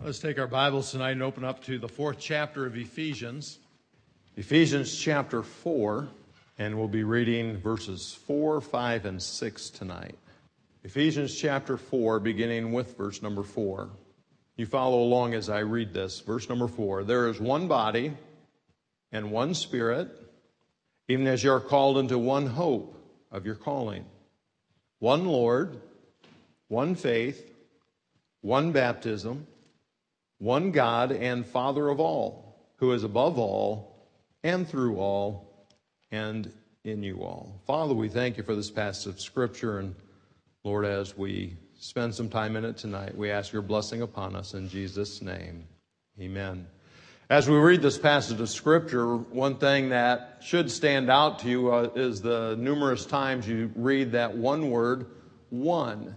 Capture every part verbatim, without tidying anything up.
Let's take our Bibles tonight and open up to the fourth chapter of Ephesians. Ephesians chapter four, and we'll be reading verses four, five, and six tonight. Ephesians chapter four, beginning with verse number four. You follow along as I read this. Verse number four. There is one body and one Spirit, even as you are called into one hope of your calling. One Lord, one faith, one baptism, one God and Father of all, who is above all and through all and in you all. Father, we thank you for this passage of Scripture, and Lord, as we spend some time in it tonight, we ask your blessing upon us in Jesus' name. Amen. As we read this passage of Scripture, one thing that should stand out to you uh, is the numerous times you read that one word, one.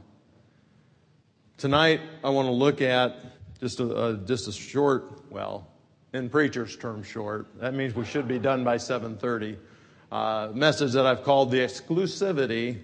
Tonight, I want to look at Just a, uh, just a short, well, in preacher's term short, that means we should be done by seven thirty, uh, message that I've called the exclusivity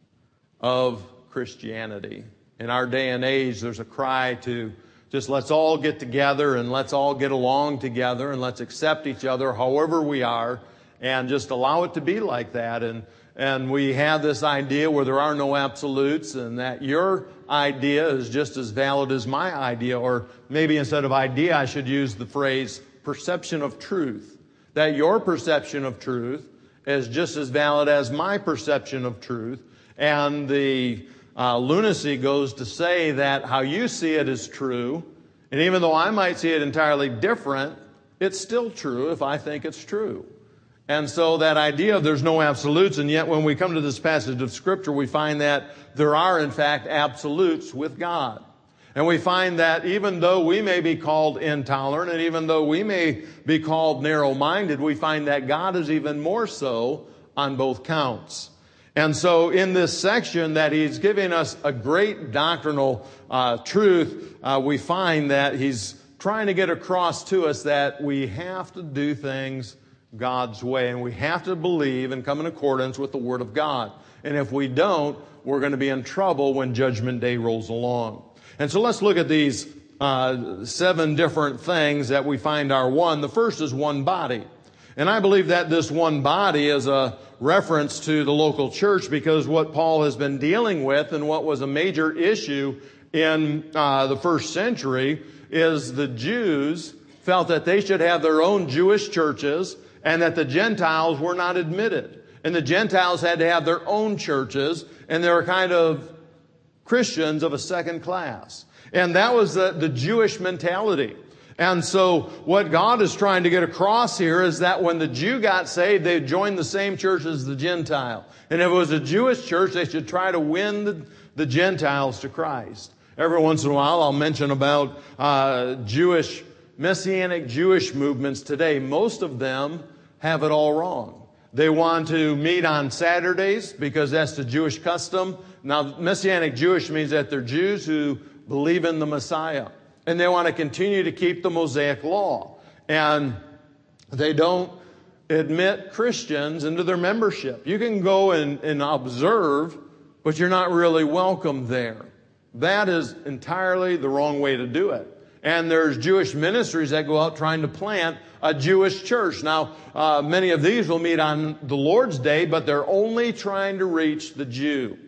of Christianity. In our day and age, there's a cry to just let's all get together and let's all get along together and let's accept each other however we are and just allow it to be like that. And And we have this idea where there are no absolutes and that your idea is just as valid as my idea, or maybe instead of idea, I should use the phrase perception of truth. That your perception of truth is just as valid as my perception of truth. And the uh, lunacy goes to say that how you see it is true. And even though I might see it entirely different, it's still true if I think it's true. And so that idea of there's no absolutes, and yet when we come to this passage of Scripture, we find that there are, in fact, absolutes with God. And we find that even though we may be called intolerant, and even though we may be called narrow-minded, we find that God is even more so on both counts. And so in this section that he's giving us a great doctrinal uh, truth, uh, we find that he's trying to get across to us that we have to do things God's way, and we have to believe and come in accordance with the Word of God. And if we don't, we're going to be in trouble when Judgment Day rolls along. And so let's look at these uh, seven different things that we find are one. The first is one body. And I believe that this one body is a reference to the local church, because what Paul has been dealing with and what was a major issue in uh, the first century is the Jews felt that they should have their own Jewish churches, and that the Gentiles were not admitted. And the Gentiles had to have their own churches, and they were kind of Christians of a second class. And that was the, the Jewish mentality. And so what God is trying to get across here is that when the Jew got saved, they joined the same church as the Gentile. And if it was a Jewish church, they should try to win the, the Gentiles to Christ. Every once in a while, I'll mention about uh, Jewish, Messianic Jewish movements today. Most of them have it all wrong. They want to meet on Saturdays because that's the Jewish custom. Now, Messianic Jewish means that they're Jews who believe in the Messiah. And they want to continue to keep the Mosaic law. And they don't admit Christians into their membership. You can go and, and observe, but you're not really welcome there. That is entirely the wrong way to do it. And there's Jewish ministries that go out trying to plant a Jewish church. Now, uh, many of these will meet on the Lord's Day, but they're only trying to reach the Jew.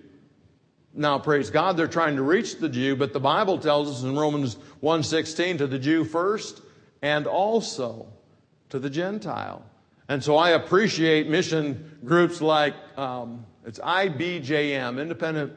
Now, praise God, they're trying to reach the Jew, but the Bible tells us in Romans one sixteen, to the Jew first and also to the Gentile. And so I appreciate mission groups like, um, it's I B J M, Independent,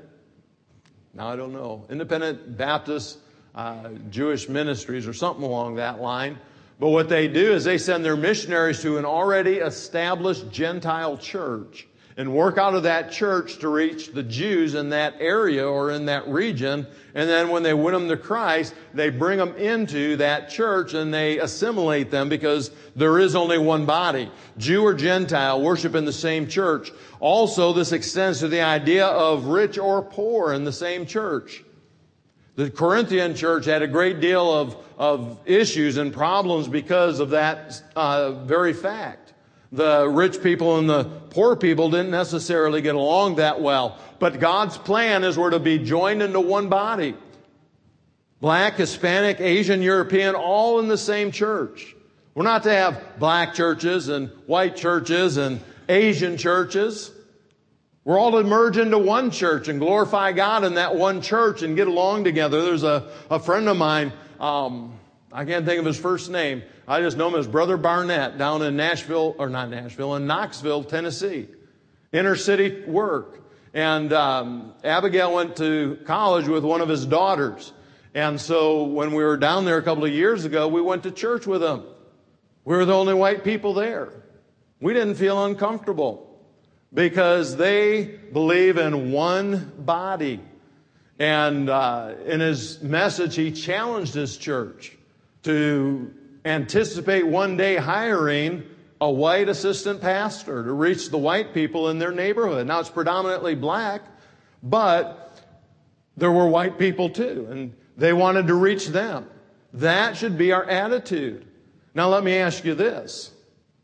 now I don't know, Independent Baptist Uh, Jewish Ministries or something along that line. But what they do is they send their missionaries to an already established Gentile church and work out of that church to reach the Jews in that area or in that region. And then when they win them to Christ, they bring them into that church and they assimilate them, because there is only one body. Jew or Gentile worship in the same church. Also, this extends to the idea of rich or poor in the same church. The Corinthian church had a great deal of, of issues and problems because of that uh, very fact. The rich people and the poor people didn't necessarily get along that well. But God's plan is we're to be joined into one body. Black, Hispanic, Asian, European, all in the same church. We're not to have black churches and white churches and Asian churches. We're all to merge into one church and glorify God in that one church and get along together. There's a, a friend of mine, um, I can't think of his first name. I just know him as Brother Barnett down in Nashville, or not Nashville, in Knoxville, Tennessee. Inner city work. And um, Abigail went to college with one of his daughters. And so when we were down there a couple of years ago, we went to church with them. We were the only white people there. We didn't feel uncomfortable because they believe in one body. And uh, in his message, he challenged his church to anticipate one day hiring a white assistant pastor to reach the white people in their neighborhood. Now, it's predominantly black, but there were white people too, and they wanted to reach them. That should be our attitude. Now, let me ask you this.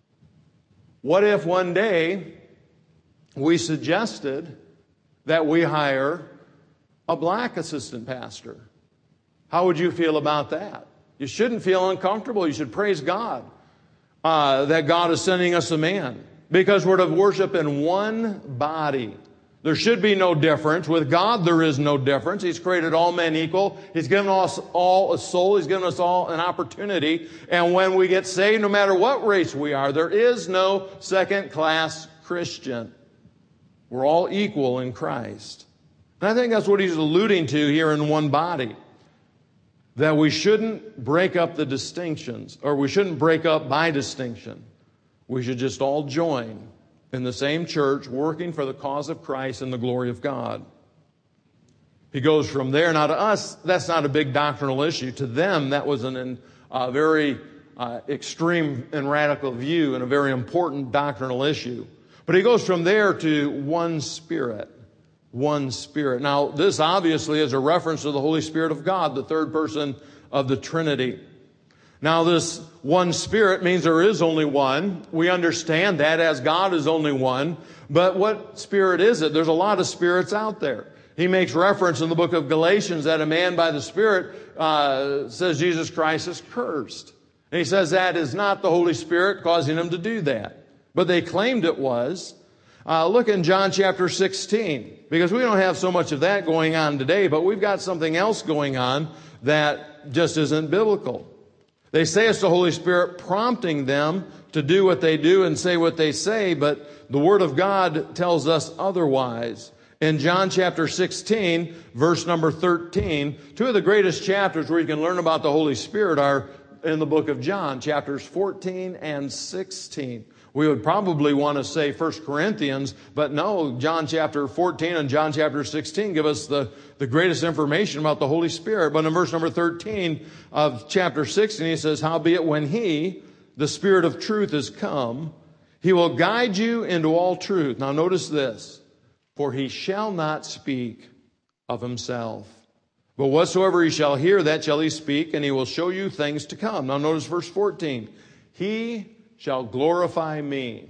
What if one day we suggested that we hire a black assistant pastor? How would you feel about that? You shouldn't feel uncomfortable. You should praise God uh, that God is sending us a man, because we're to worship in one body. There should be no difference. With God, there is no difference. He's created all men equal. He's given us all a soul. He's given us all an opportunity. And when we get saved, no matter what race we are, there is no second-class Christian. We're all equal in Christ. And I think that's what he's alluding to here in one body. That we shouldn't break up the distinctions, or we shouldn't break up by distinction. We should just all join in the same church, working for the cause of Christ and the glory of God. He goes from there. Now to us, that's not a big doctrinal issue. To them, that was a uh, very uh, extreme and radical view and a very important doctrinal issue. But he goes from there to one Spirit. One Spirit. Now, this obviously is a reference to the Holy Spirit of God, the third person of the Trinity. Now, this one Spirit means there is only one. We understand that, as God is only one. But what Spirit is it? There's a lot of spirits out there. He makes reference in the book of Galatians that a man by the Spirit uh, says Jesus Christ is cursed. And he says that is not the Holy Spirit causing him to do that. But they claimed it was. Uh, look in John chapter sixteen, because we don't have so much of that going on today, but we've got something else going on that just isn't biblical. They say it's the Holy Spirit prompting them to do what they do and say what they say, but the Word of God tells us otherwise. In John chapter sixteen, verse number thirteen, two of the greatest chapters where you can learn about the Holy Spirit are in the book of John, chapters fourteen and sixteen. We would probably want to say First Corinthians, but no, John chapter fourteen and John chapter sixteen give us the, the greatest information about the Holy Spirit. But in verse number thirteen of chapter sixteen, he says, "Howbeit when he, the Spirit of truth, is come, he will guide you into all truth." Now notice this. "For he shall not speak of himself, but whatsoever he shall hear, that shall he speak, and he will show you things to come." Now notice verse fourteen. "He shall glorify me,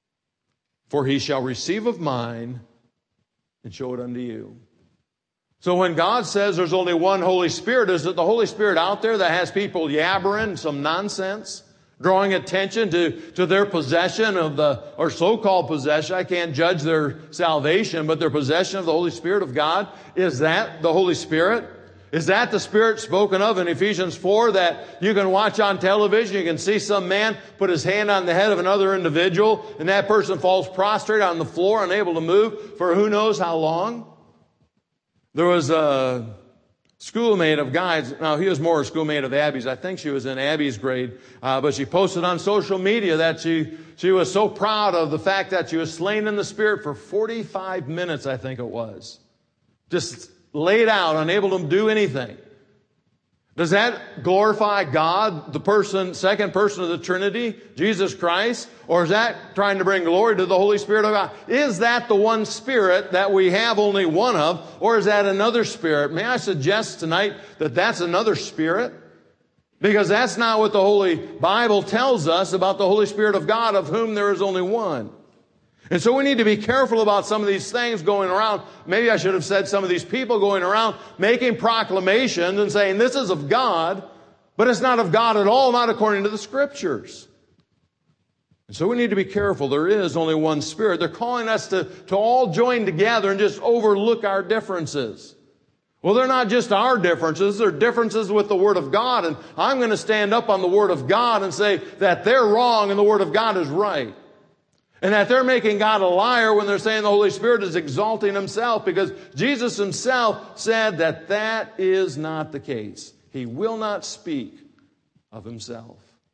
for he shall receive of mine and show it unto you." So when God says there's only one Holy Spirit, is it the Holy Spirit out there that has people yabbering some nonsense, drawing attention to, to their possession of the, or so-called possession? I can't judge their salvation, but their possession of the Holy Spirit of God. Is that the Holy Spirit? Is that the Spirit spoken of in Ephesians four that you can watch on television? You can see some man put his hand on the head of another individual, and that person falls prostrate on the floor, unable to move for who knows how long? There was a schoolmate of Guy's. Now, he was more a schoolmate of Abby's. I think she was in Abby's grade. Uh, but she posted on social media that she, she was so proud of the fact that she was slain in the Spirit for forty-five minutes, I think it was. Just laid out, unable to do anything. Does that glorify God, the person, second person of the Trinity, Jesus Christ? Or is that trying to bring glory to the Holy Spirit of God? Is that the one Spirit that we have only one of? Or is that another Spirit? May I suggest tonight that that's another Spirit? Because that's not what the Holy Bible tells us about the Holy Spirit of God, of whom there is only one. And so we need to be careful about some of these things going around. Maybe I should have said some of these people going around making proclamations and saying this is of God, but it's not of God at all, not according to the Scriptures. And so we need to be careful. There is only one Spirit. They're calling us to, to all join together and just overlook our differences. Well, they're not just our differences. They're differences with the Word of God. And I'm going to stand up on the Word of God and say that they're wrong and the Word of God is right. And that they're making God a liar when they're saying the Holy Spirit is exalting Himself, because Jesus Himself said that that is not the case. He will not speak of Himself.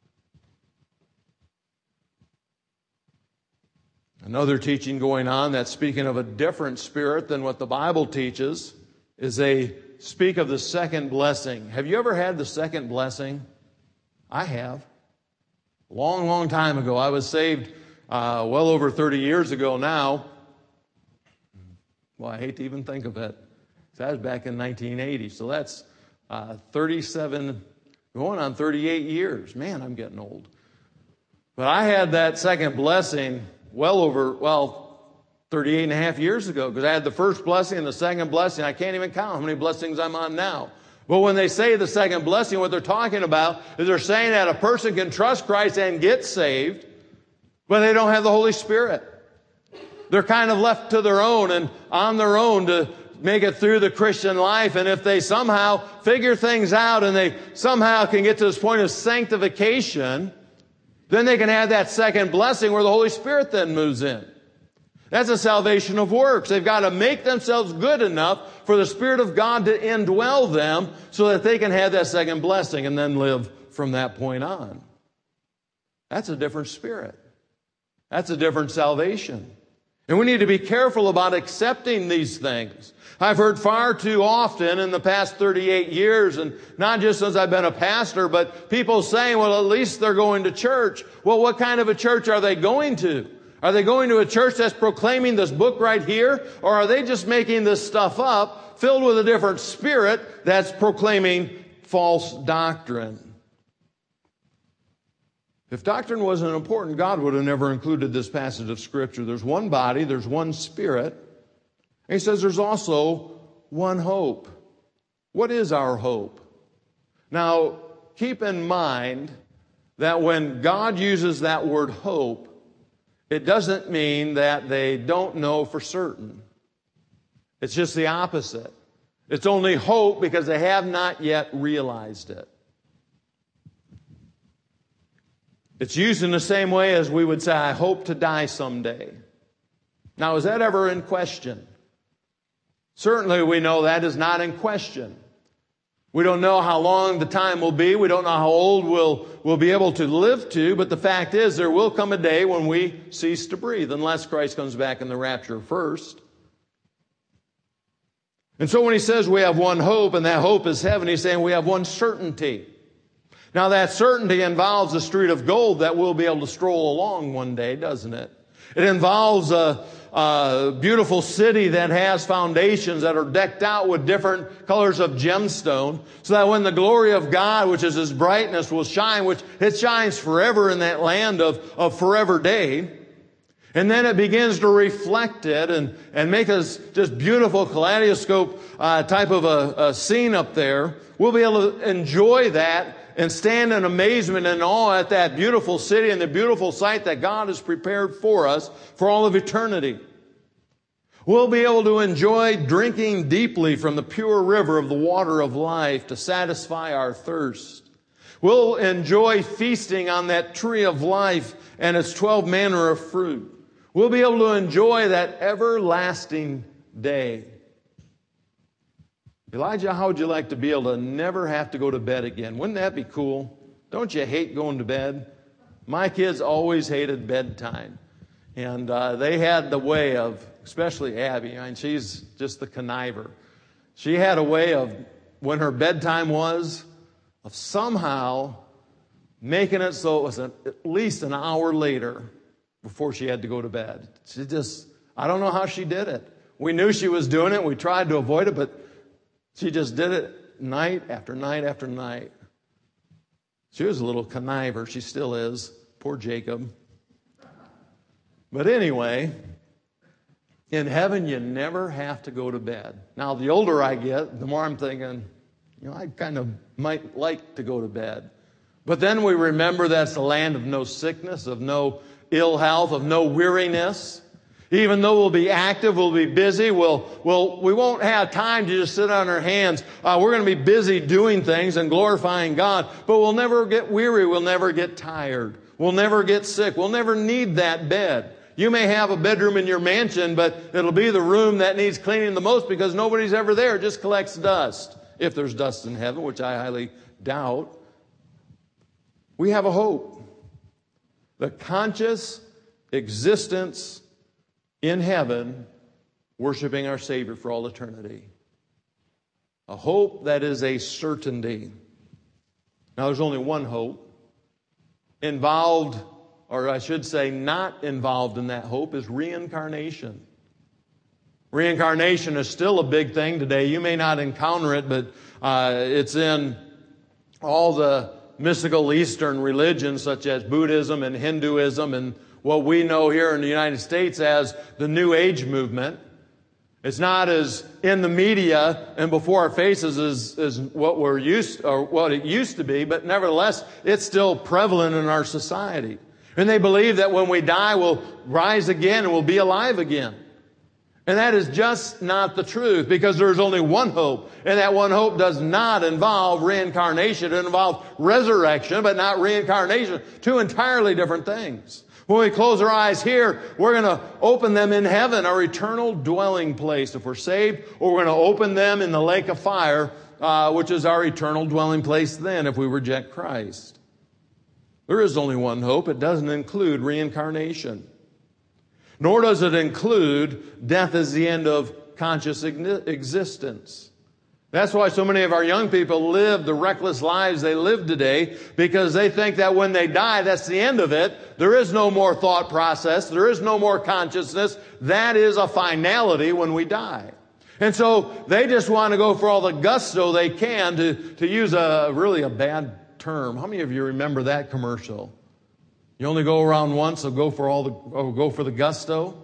Another teaching going on that's speaking of a different spirit than what the Bible teaches is they speak of the second blessing. Have you ever had the second blessing? I have. A long, long time ago. I was saved uh, well over thirty years ago now. Well, I hate to even think of it. That was back in nineteen eighty. So that's uh, thirty-seven, going on thirty-eight years. Man, I'm getting old. But I had that second blessing well over, well, thirty-eight and a half years ago, because I had the first blessing and the second blessing. I can't even count how many blessings I'm on now. But when they say the second blessing, what they're talking about is they're saying that a person can trust Christ and get saved, but they don't have the Holy Spirit. They're kind of left to their own and on their own to make it through the Christian life. And if they somehow figure things out and they somehow can get to this point of sanctification, then they can have that second blessing where the Holy Spirit then moves in. That's a salvation of works. They've got to make themselves good enough for the Spirit of God to indwell them so that they can have that second blessing and then live from that point on. That's a different spirit. That's a different salvation. And we need to be careful about accepting these things. I've heard far too often in the past thirty-eight years, and not just since I've been a pastor, but people saying, well, at least they're going to church. Well, what kind of a church are they going to? Are they going to a church that's proclaiming this book right here? Or are they just making this stuff up, filled with a different spirit that's proclaiming false doctrine? If doctrine wasn't important, God would have never included this passage of Scripture. There's one body, there's one Spirit. And He says there's also one hope. What is our hope? Now, keep in mind that when God uses that word hope, it doesn't mean that they don't know for certain. It's just the opposite. It's only hope because they have not yet realized it. It's used in the same way as we would say, I hope to die someday. Now, is that ever in question? Certainly we know that is not in question. We don't know how long the time will be. We don't know how old we'll, we'll be able to live to. But the fact is, there will come a day when we cease to breathe, unless Christ comes back in the rapture first. And so when He says we have one hope, and that hope is heaven, He's saying we have one certainty. Now that certainty involves a street of gold that we'll be able to stroll along one day, doesn't it? It involves a, a beautiful city that has foundations that are decked out with different colors of gemstone, so that when the glory of God, which is His brightness, will shine, which it shines forever in that land of, of forever day, and then it begins to reflect it and, and make us just beautiful kaleidoscope uh, type of a, a scene up there. We'll be able to enjoy that and stand in amazement and awe at that beautiful city and the beautiful sight that God has prepared for us for all of eternity. We'll be able to enjoy drinking deeply from the pure river of the water of life to satisfy our thirst. We'll enjoy feasting on that tree of life and its twelve manner of fruit. We'll be able to enjoy that everlasting day. Elijah, how would you like to be able to never have to go to bed again? Wouldn't that be cool? Don't you hate going to bed? My kids always hated bedtime. And uh, they had the way of, especially Abby, I mean, she's just the conniver. She had a way of, when her bedtime was, of somehow making it so it was an, at least an hour later before she had to go to bed. She just, I don't know how she did it. We knew she was doing it. We tried to avoid it, but she just did it night after night after night. She was a little conniver. She still is. Poor Jacob. But anyway, in heaven, you never have to go to bed. Now, the older I get, the more I'm thinking, you know, I kind of might like to go to bed. But then we remember that's the land of no sickness, of no ill health, of no weariness. Even though we'll be active, we'll be busy, we'll, we'll, we won't have time to just sit on our hands. Uh, we're going to be busy doing things and glorifying God, but we'll never get weary. We'll never get tired. We'll never get sick. We'll never need that bed. You may have a bedroom in your mansion, but it'll be the room that needs cleaning the most because nobody's ever there. It just collects dust. If there's dust in heaven, which I highly doubt. We have a hope. The conscious existence in heaven, worshiping our Savior for all eternity. A hope that is a certainty. Now, there's only one hope. Involved, or I should say not involved in that hope, is reincarnation. Reincarnation is still a big thing today. You may not encounter it, but uh, it's in all the mystical Eastern religions such as Buddhism and Hinduism and what we know here in the United States as the New Age movement. It's not as in the media and before our faces as, as what we're used or what it used to be, but nevertheless, it's still prevalent in our society. And they believe that when we die, we'll rise again and we'll be alive again. And that is just not the truth, because there's only one hope. And that one hope does not involve reincarnation. It involves resurrection, but not reincarnation. Two entirely different things. When we close our eyes here, we're going to open them in heaven, our eternal dwelling place, if we're saved, or we're going to open them in the lake of fire, uh, which is our eternal dwelling place then if we reject Christ. There is only one hope. It doesn't include reincarnation. Nor does it include death as the end of conscious existence. That's why so many of our young people live the reckless lives they live today, because they think that when they die, that's the end of it. There is no more thought process. There is no more consciousness. That is a finality when we die. And so they just want to go for all the gusto they can, to, to use a really a bad term. How many of you remember that commercial? You only go around once, so go for all the, or go for the gusto.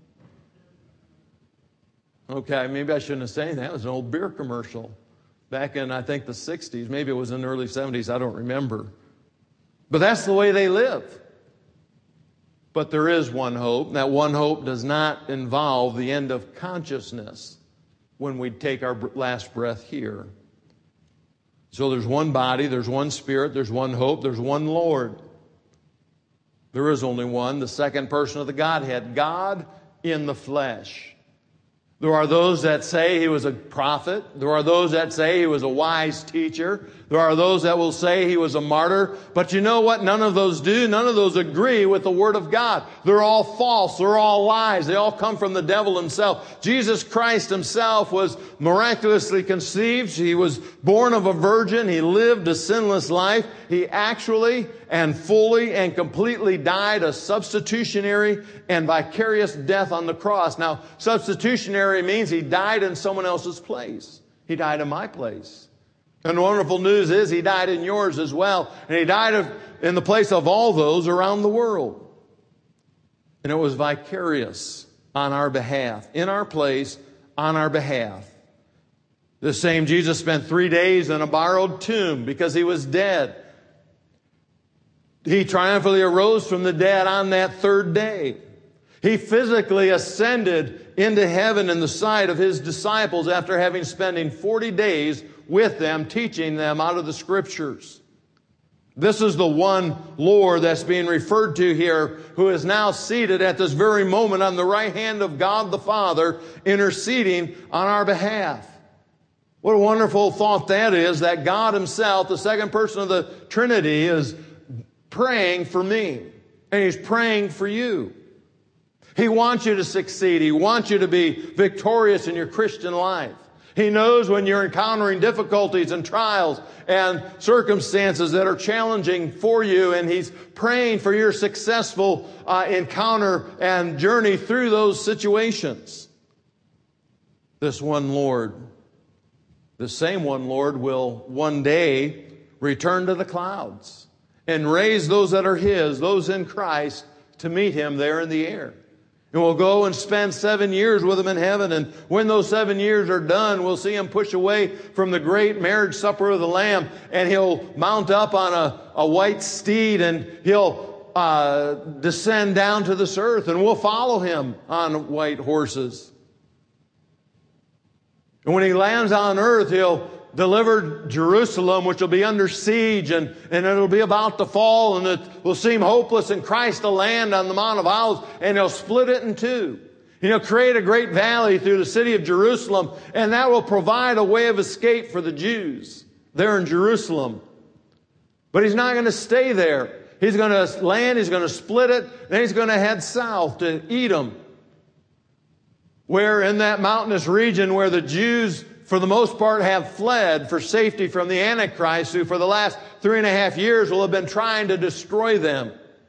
Okay, maybe I shouldn't have said that. It was an old beer commercial back in, I think, the sixties. Maybe it was in the early seventies. I don't remember. But that's the way they live. But there is one hope. That one hope does not involve the end of consciousness when we take our last breath here. So there's one body, there's one spirit, there's one hope, there's one Lord. There is only one, the second person of the Godhead, God in the flesh. There are those that say he was a prophet. There are those that say he was a wise teacher. There are those that will say he was a martyr. But you know what? None of those do. None of those agree with the Word of God. They're all false. They're all lies. They all come from the devil himself. Jesus Christ himself was miraculously conceived. He was born of a virgin. He lived a sinless life. He actually and fully and completely died a substitutionary and vicarious death on the cross. Now, substitutionary means he died in someone else's place. He died in my place. And the wonderful news is he died in yours as well. And he died of, in the place of all those around the world. And it was vicarious on our behalf, in our place, on our behalf. The same Jesus spent three days in a borrowed tomb because he was dead. He triumphantly arose from the dead on that third day. He physically ascended into heaven in the sight of his disciples after having spent forty days with them, teaching them out of the Scriptures. This is the one Lord that's being referred to here, who is now seated at this very moment on the right hand of God the Father, interceding on our behalf. What a wonderful thought that is, that God himself, the second person of the Trinity, is praying for me. And he's praying for you. He wants you to succeed. He wants you to be victorious in your Christian life. He knows when you're encountering difficulties and trials and circumstances that are challenging for you, and he's praying for your successful uh, encounter and journey through those situations. This one Lord, the same one Lord, will one day return to the clouds and raise those that are his, those in Christ, to meet him there in the air. And we'll go and spend seven years with him in heaven. And when those seven years are done, we'll see him push away from the great marriage supper of the Lamb. And he'll mount up on a, a white steed, and he'll uh, descend down to this earth. And we'll follow him on white horses. And when he lands on earth, he'll deliver Jerusalem, which will be under siege, and, and it'll be about to fall, and it will seem hopeless, and Christ will land on the Mount of Olives, and he'll split it in two. And he'll create a great valley through the city of Jerusalem, and that will provide a way of escape for the Jews there in Jerusalem. But he's not going to stay there. He's going to land, he's going to split it, then he's going to head south to Edom, where in that mountainous region where the Jews for the most part have fled for safety from the Antichrist, who for the last three and a half years will have been trying to destroy them.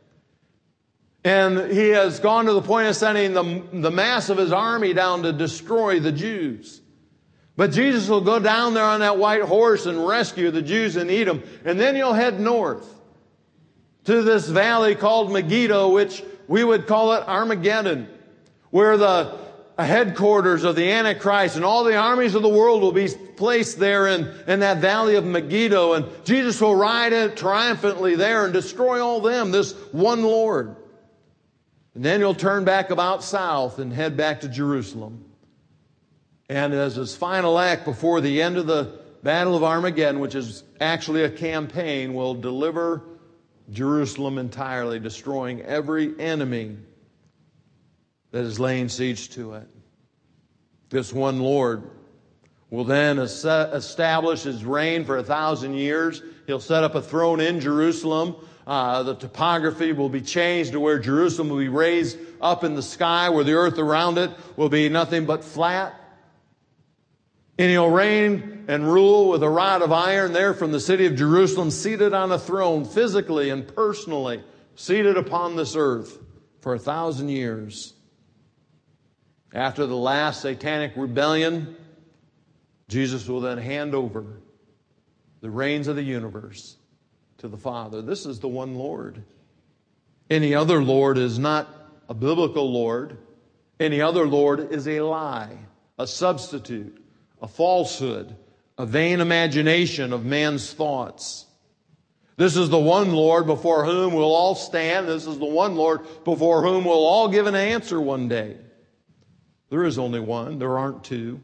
And he has gone to the point of sending the, the mass of his army down to destroy the Jews. But Jesus will go down there on that white horse and rescue the Jews in Edom. And then he'll head north to this valley called Megiddo, which we would call it Armageddon, where the headquarters of the Antichrist and all the armies of the world will be placed there in, in that valley of Megiddo. And Jesus will ride it triumphantly there and destroy all them, this one Lord. And then he'll turn back about south and head back to Jerusalem. And as his final act before the end of the Battle of Armageddon, which is actually a campaign, will deliver Jerusalem entirely, destroying every enemy that is laying siege to it. This one Lord will then establish his reign for a thousand years. He'll set up a throne in Jerusalem. Uh, the topography will be changed to where Jerusalem will be raised up in the sky, where the earth around it will be nothing but flat. And he'll reign and rule with a rod of iron there from the city of Jerusalem, seated on a throne, physically and personally, seated upon this earth for a thousand years. After the last satanic rebellion, Jesus will then hand over the reins of the universe to the Father. This is the one Lord. Any other Lord is not a biblical Lord. Any other Lord is a lie, a substitute, a falsehood, a vain imagination of man's thoughts. This is the one Lord before whom we'll all stand. This is the one Lord before whom we'll all give an answer one day. There is only one. There aren't two.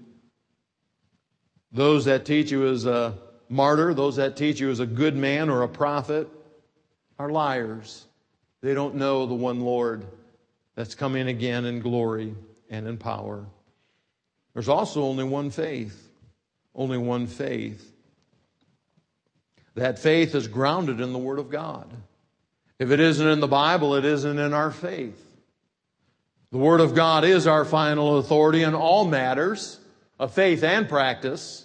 Those that teach you as a martyr, those that teach you as a good man or a prophet, are liars. They don't know the one Lord that's coming again in glory and in power. There's also only one faith. Only one faith. That faith is grounded in the Word of God. If it isn't in the Bible, it isn't in our faith. The Word of God is our final authority in all matters of faith and practice.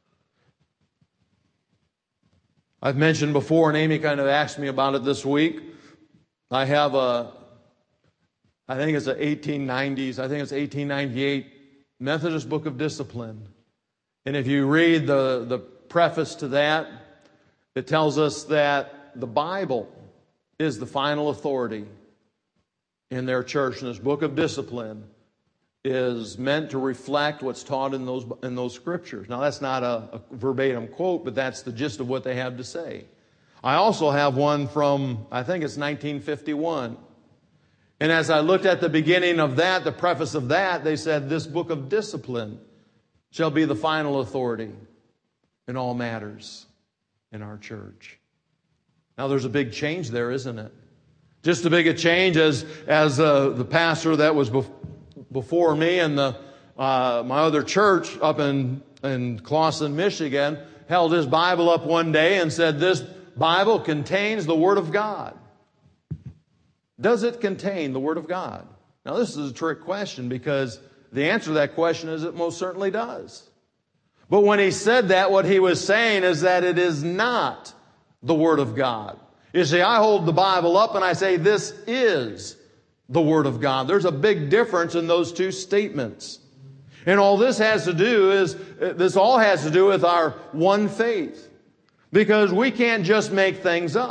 I've mentioned before, and Amy kind of asked me about it this week, I have a, I think it's an eighteen nineties, I think it's eighteen ninety-eight Methodist Book of Discipline. And if you read the, the preface to that, it tells us that the Bible is the final authority in their church. And this book of discipline is meant to reflect what's taught in those in those scriptures. Now, that's not a, a verbatim quote, but that's the gist of what they have to say. I also have one from, I think it's nineteen fifty-one. And as I looked at the beginning of that, the preface of that, they said, this book of discipline shall be the final authority in all matters in our church. Now, there's a big change there, isn't it? Just as big a change as, as uh, the pastor that was bef- before me and the, uh, my other church up in, in Clawson, Michigan, held his Bible up one day and said, this Bible contains the Word of God. Does it contain the Word of God? Now, this is a trick question because the answer to that question is it most certainly does. But when he said that, what he was saying is that it is not the Word of God. You see, I hold the Bible up and I say, this is the Word of God. There's a big difference in those two statements. And all this has to do is, this all has to do with our one faith. Because we can't just make things up.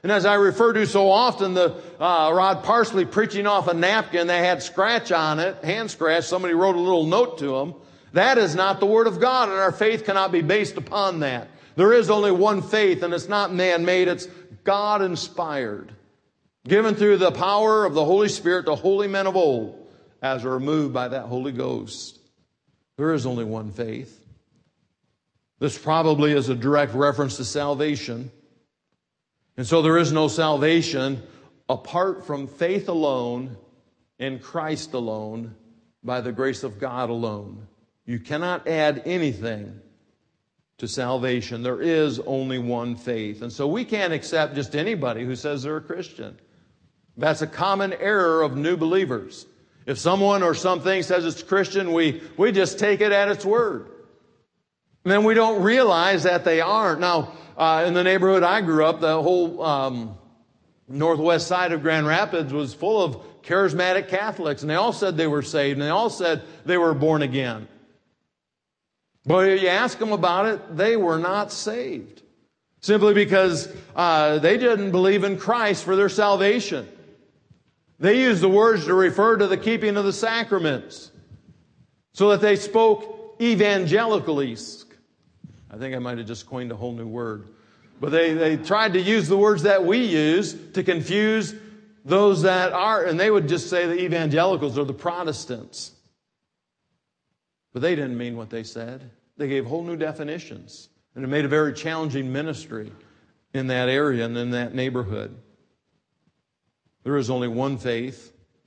And as I refer to so often, the uh, Rod Parsley preaching off a napkin that had scratch on it, hand scratch, somebody wrote a little note to him. That is not the Word of God, and our faith cannot be based upon that. There is only one faith, and it's not man-made, it's God-inspired, given through the power of the Holy Spirit to holy men of old, as are moved by that Holy Ghost. There is only one faith. This probably is a direct reference to salvation. And so there is no salvation apart from faith alone, in Christ alone, by the grace of God alone. You cannot add anything to salvation. There is only one faith. And so we can't accept just anybody who says they're a Christian. That's a common error of new believers. If someone or something says it's Christian, we, we just take it at its word. And then we don't realize that they aren't. Now, uh, in the neighborhood I grew up, the whole um, northwest side of Grand Rapids was full of charismatic Catholics. And they all said they were saved. And they all said they were born again. But if you ask them about it, they were not saved. Simply because uh, they didn't believe in Christ for their salvation. They used the words to refer to the keeping of the sacraments. So that they spoke evangelicalese. I think I might have just coined a whole new word. But they, they tried to use the words that we use to confuse those that are, and they would just say the evangelicals are the Protestants. But they didn't mean what they said. They gave whole new definitions. And it made a very challenging ministry in that area and in that neighborhood. There is only one faith.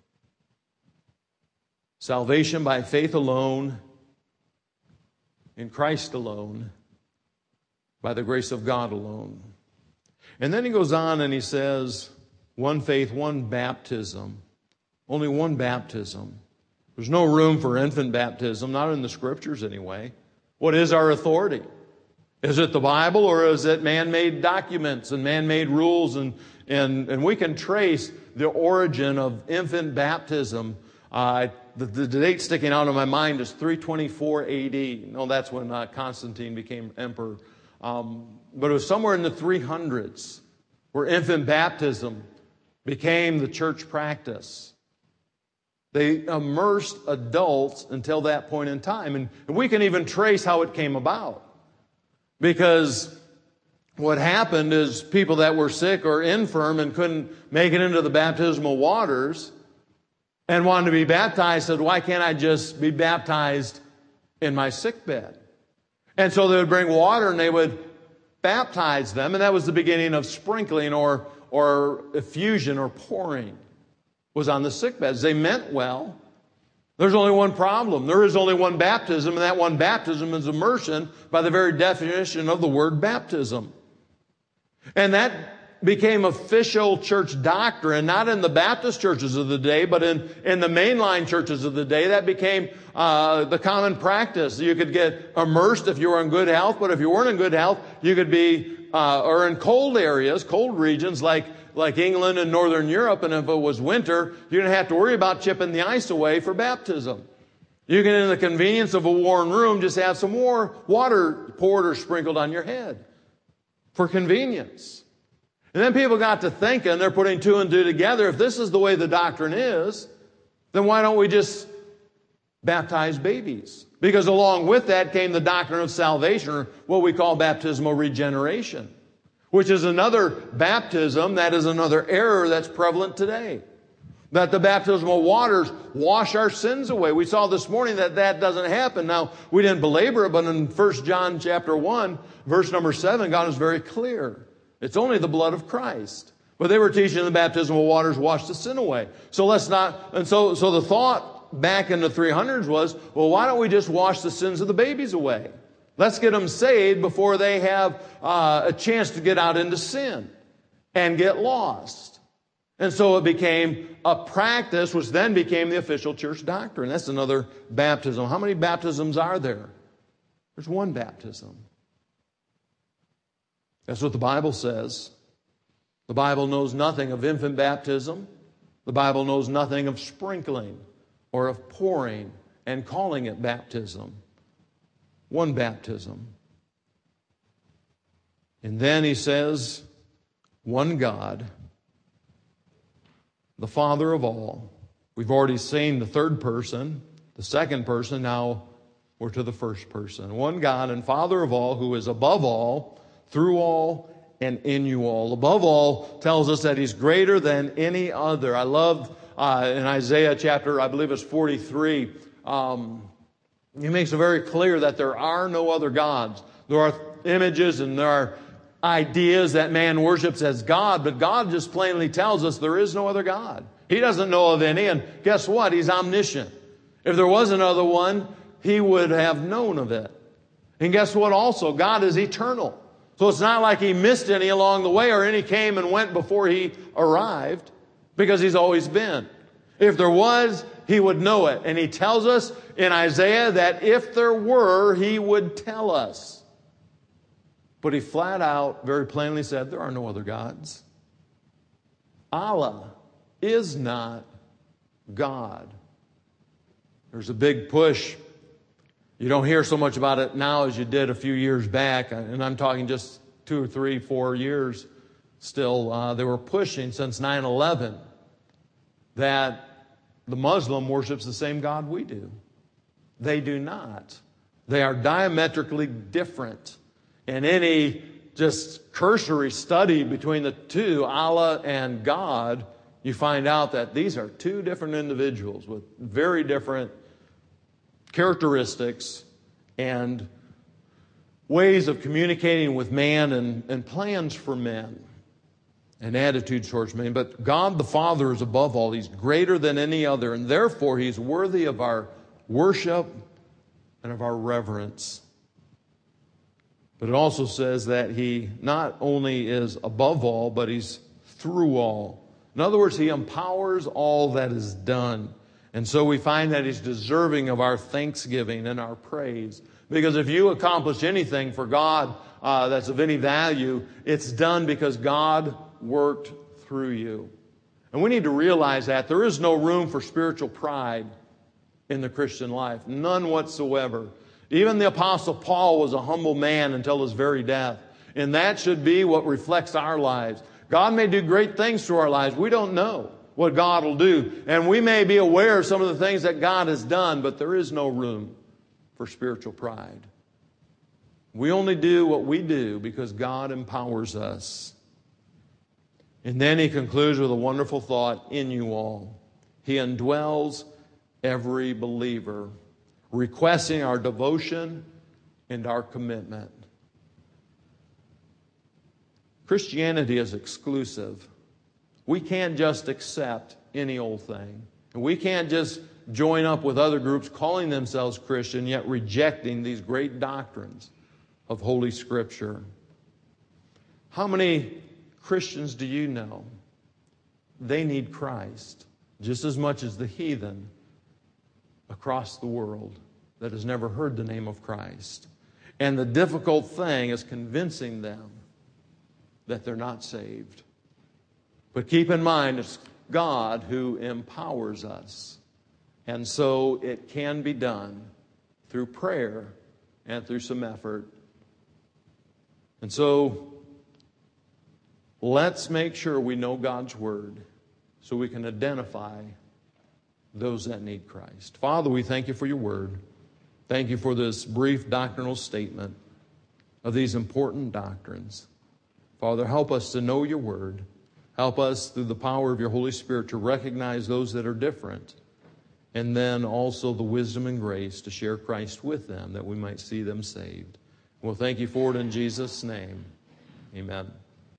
Salvation by faith alone, in Christ alone, by the grace of God alone. And then he goes on and he says, one faith, one baptism. Only one baptism. There's no room for infant baptism, not in the Scriptures anyway. What is our authority? Is it the Bible or is it man-made documents and man-made rules? And, and, and we can trace the origin of infant baptism. Uh, the, the date sticking out of my mind is three twenty-four A D. No, that's when uh, Constantine became emperor. Um, but it was somewhere in the three hundreds where infant baptism became the church practice. They immersed adults until that point in time. And we can even trace how it came about. Because what happened is people that were sick or infirm and couldn't make it into the baptismal waters and wanted to be baptized said, why can't I just be baptized in my sick bed? And so they would bring water and they would baptize them. And that was the beginning of sprinkling or, or effusion or pouring. Was on the sick beds. They meant well. There's only one problem. There is only one baptism, and that one baptism is immersion by the very definition of the word baptism. And that became official church doctrine, not in the Baptist churches of the day, but in, in the mainline churches of the day. That became uh, the common practice. You could get immersed if you were in good health, but if you weren't in good health, you could be, uh, or in cold areas, cold regions like like England and Northern Europe, and if it was winter, you didn't have to worry about chipping the ice away for baptism. You can, in the convenience of a warm room, just have some more water poured or sprinkled on your head for convenience. And then people got to thinking, they're putting two and two together, if this is the way the doctrine is, then why don't we just baptize babies? Because along with that came the doctrine of salvation, or what we call baptismal regeneration. Which is another baptism, that is another error that's prevalent today. That the baptismal waters wash our sins away. We saw this morning that that doesn't happen. Now, we didn't belabor it, but in First John chapter one, verse number seven, God is very clear. It's only the blood of Christ. But they were teaching the baptismal waters wash the sin away. So let's not, and so, so the thought back in the three hundreds was, well, why don't we just wash the sins of the babies away? Let's get them saved before they have uh, a chance to get out into sin and get lost. And so it became a practice, which then became the official church doctrine. That's another baptism. How many baptisms are there? There's one baptism. That's what the Bible says. The Bible knows nothing of infant baptism. The Bible knows nothing of sprinkling or of pouring and calling it baptism. One baptism. And then he says, one God, the Father of all. We've already seen the third person, the second person. Now we're to the first person. One God and Father of all, who is above all, through all, and in you all. Above all tells us that He's greater than any other. I love uh, in Isaiah chapter, I believe it's forty-three, um, He makes it very clear that there are no other gods. There are images and there are ideas that man worships as God, but God just plainly tells us there is no other God. He doesn't know of any, and guess what? He's omniscient. If there was another one, He would have known of it. And guess what also? God is eternal. So it's not like He missed any along the way or any came and went before He arrived, because He's always been. If there was, He would know it. And He tells us in Isaiah that if there were, He would tell us. But He flat out, very plainly said, there are no other gods. Allah is not God. There's a big push. You don't hear so much about it now as you did a few years back. And I'm talking just two or three, four years still. Uh, they were pushing since nine eleven that the Muslim worships the same God we do. They do not. They are diametrically different. And any just cursory study between the two, Allah and God, you find out that these are two different individuals with very different characteristics and ways of communicating with man and, and plans for men and attitudes towards men. But God the Father is above all. He's greater than any other, and therefore He's worthy of our worship and of our reverence. But it also says that He not only is above all, but He's through all. In other words, He empowers all that is done. And so we find that He's deserving of our thanksgiving and our praise. Because if you accomplish anything for God uh, that's of any value, it's done because God worked through you. And we need to realize that there is no room for spiritual pride in the Christian life. None whatsoever. Even the Apostle Paul was a humble man until his very death. And that should be what reflects our lives. God may do great things through our lives. We don't know what God will do. And we may be aware of some of the things that God has done, but there is no room for spiritual pride. We only do what we do because God empowers us. And then he concludes with a wonderful thought, in you all. He indwells every believer, requesting our devotion and our commitment. Christianity is exclusive. We can't just accept any old thing. And we can't just join up with other groups calling themselves Christian, yet rejecting these great doctrines of Holy Scripture. How many Christians do you know? They need Christ just as much as the heathen across the world that has never heard the name of Christ. And the difficult thing is convincing them that they're not saved. But keep in mind, it's God who empowers us. And so it can be done through prayer and through some effort. And so let's make sure we know God's Word so we can identify those that need Christ. Father, we thank you for your Word. Thank you for this brief doctrinal statement of these important doctrines. Father, help us to know your Word. Help us through the power of your Holy Spirit to recognize those that are different. And then also the wisdom and grace to share Christ with them that we might see them saved. Well, thank you for it in Jesus' name. Amen.